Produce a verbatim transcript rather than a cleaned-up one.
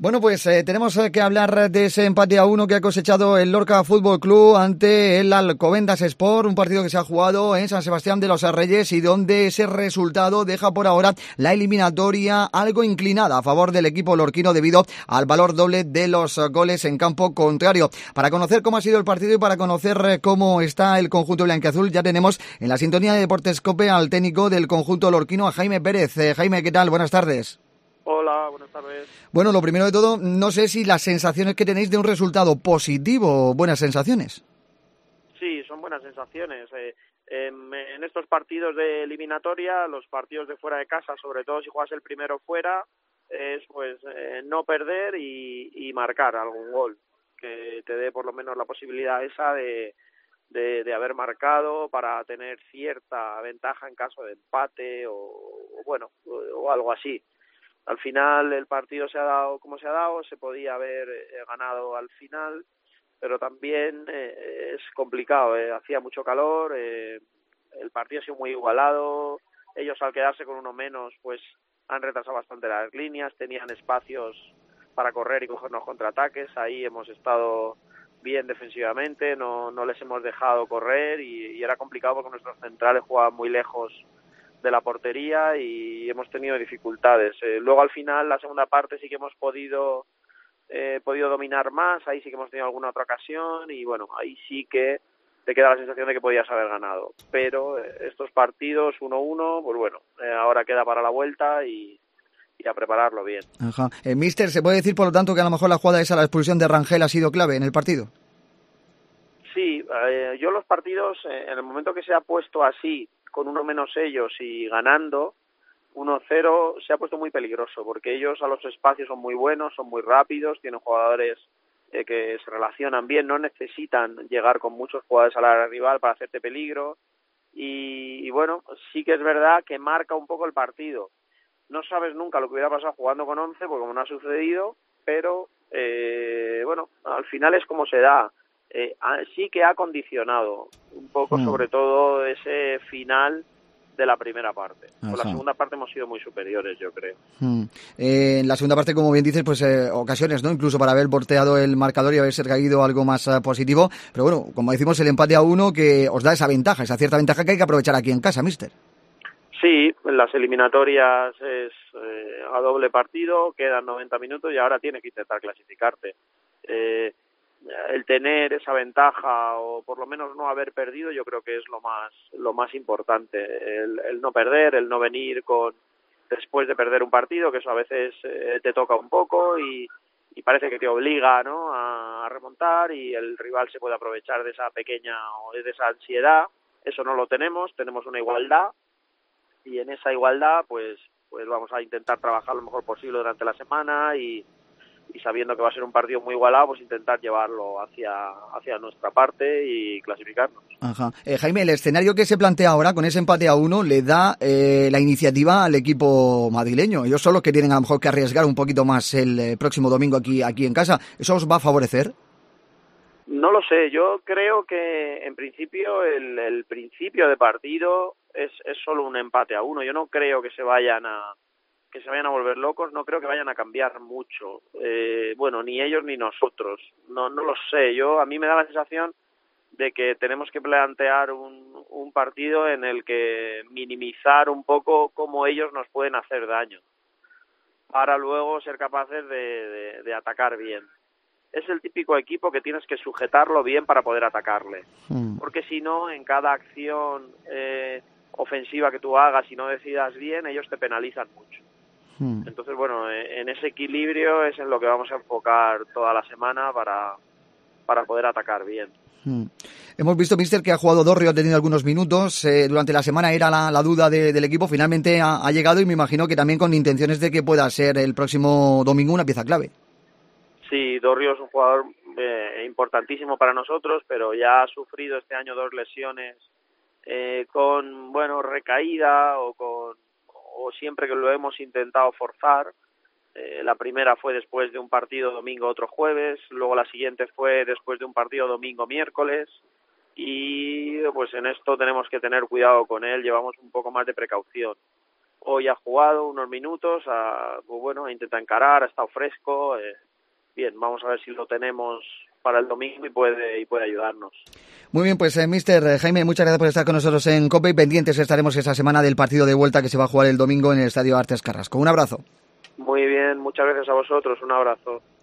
Bueno, pues eh, tenemos eh, que hablar de ese empate a uno que ha cosechado el Lorca Fútbol Club ante el Alcobendas Sport, un partido que se ha jugado en San Sebastián de los Reyes y donde ese resultado deja por ahora la eliminatoria algo inclinada a favor del equipo lorquino debido al valor doble de los goles en campo contrario. Para conocer cómo ha sido el partido y para conocer eh, cómo está el conjunto blanquiazul, ya tenemos en la sintonía de Deportes COPE al técnico del conjunto lorquino, a Jaime Pérez. Eh, Jaime, ¿qué tal? Buenas tardes. Hola, buenas tardes. Bueno, lo primero de todo, no sé si las sensaciones que tenéis de un resultado positivo o buenas sensaciones. Sí, son buenas sensaciones. Eh, en, en estos partidos de eliminatoria, los partidos de fuera de casa, sobre todo si juegas el primero fuera, es pues eh, no perder y, y marcar algún gol, que te dé por lo menos la posibilidad esa de, de, de haber marcado para tener cierta ventaja en caso de empate o, o bueno, o, o algo así. Al final el partido se ha dado como se ha dado, se podía haber eh, ganado al final, pero también eh, es complicado, eh. hacía mucho calor, eh, el partido ha sido muy igualado, ellos al quedarse con uno menos pues han retrasado bastante las líneas, tenían espacios para correr y cogernos contraataques, ahí hemos estado bien defensivamente, no, no les hemos dejado correr y, y era complicado porque nuestros centrales jugaban muy lejos de la portería y hemos tenido dificultades. Eh, luego al final, la segunda parte sí que hemos podido eh, podido dominar más, ahí sí que hemos tenido alguna otra ocasión y bueno, ahí sí que te queda la sensación de que podías haber ganado. Pero eh, estos partidos uno uno, pues bueno, eh, ahora queda para la vuelta y, y a prepararlo bien. Ajá. Eh, Mister, ¿se puede decir por lo tanto que a lo mejor la jugada esa, la expulsión de Rangel, ha sido clave en el partido? Sí, eh, yo los partidos, eh, en el momento que se ha puesto así, con uno menos ellos y ganando, uno cero se ha puesto muy peligroso, porque ellos a los espacios son muy buenos, son muy rápidos, tienen jugadores eh, que se relacionan bien, no necesitan llegar con muchos jugadores al área rival para hacerte peligro, y, y bueno, sí que es verdad que marca un poco el partido. No sabes nunca lo que hubiera pasado jugando con once, porque como no ha sucedido, pero eh, bueno, al final es como se da. Eh, sí que ha condicionado un poco, mm. sobre todo ese final de la primera parte. Ajá. Por la segunda parte hemos sido muy superiores, yo creo. Mm. Eh, en la segunda parte, como bien dices, pues eh, ocasiones, ¿no? Incluso para haber volteado el marcador y haberse caído algo más uh, positivo. Pero bueno, como decimos, el empate a uno que os da esa ventaja, esa cierta ventaja que hay que aprovechar aquí en casa, mister. Sí, en las eliminatorias es eh, a doble partido, quedan noventa minutos y ahora tienes que intentar clasificarte. Eh, el tener esa ventaja o por lo menos no haber perdido, yo creo que es lo más lo más importante, el, el no perder, el no venir con después de perder un partido, que eso a veces eh, te toca un poco y, y parece que te obliga, ¿no?, a, a remontar y el rival se puede aprovechar de esa pequeña o de esa ansiedad. Eso no lo tenemos, tenemos una igualdad y en esa igualdad pues pues vamos a intentar trabajar lo mejor posible durante la semana y y sabiendo que va a ser un partido muy igualado, pues intentar llevarlo hacia hacia nuestra parte y clasificarnos. Ajá. Eh, Jaime, el escenario que se plantea ahora con ese empate a uno le da eh, la iniciativa al equipo madrileño. Ellos son los que tienen a lo mejor que arriesgar un poquito más el eh, próximo domingo aquí aquí en casa. ¿Eso os va a favorecer? No lo sé. Yo creo que en principio el, el principio de partido es, es solo un empate a uno. Yo no creo que se vayan a que se vayan a volver locos, no creo que vayan a cambiar mucho, eh, bueno, ni ellos ni nosotros, no no lo sé, yo a mí me da la sensación de que tenemos que plantear un, un partido en el que minimizar un poco cómo ellos nos pueden hacer daño, para luego ser capaces de, de, de atacar bien. Es el típico equipo que tienes que sujetarlo bien para poder atacarle, mm. porque si no, en cada acción eh, ofensiva que tú hagas y no decidas bien, ellos te penalizan mucho. Entonces, bueno, en ese equilibrio es en lo que vamos a enfocar toda la semana para, para poder atacar bien. Hmm. Hemos visto, mister, que ha jugado Dorrio, ha tenido algunos minutos. Eh, durante la semana era la, la duda de, del equipo. Finalmente ha, ha llegado y me imagino que también con intenciones de que pueda ser el próximo domingo una pieza clave. Sí, Dorrio es un jugador eh, importantísimo para nosotros, pero ya ha sufrido este año dos lesiones eh, con, bueno, recaída o con o siempre que lo hemos intentado forzar. Eh, la primera fue después de un partido domingo otro jueves, luego la siguiente fue después de un partido domingo miércoles y pues en esto tenemos que tener cuidado con él, llevamos un poco más de precaución hoy ha jugado unos minutos, a, pues bueno, intenta encarar, ha estado fresco. Eh, bien, vamos a ver si lo tenemos para el domingo y puede y puede ayudarnos. Muy bien, pues eh, mister Jaime, muchas gracias por estar con nosotros en COPE y pendientes estaremos esta semana del partido de vuelta que se va a jugar el domingo en el Estadio Artes Carrasco. Un abrazo. Muy bien, muchas gracias a vosotros, un abrazo.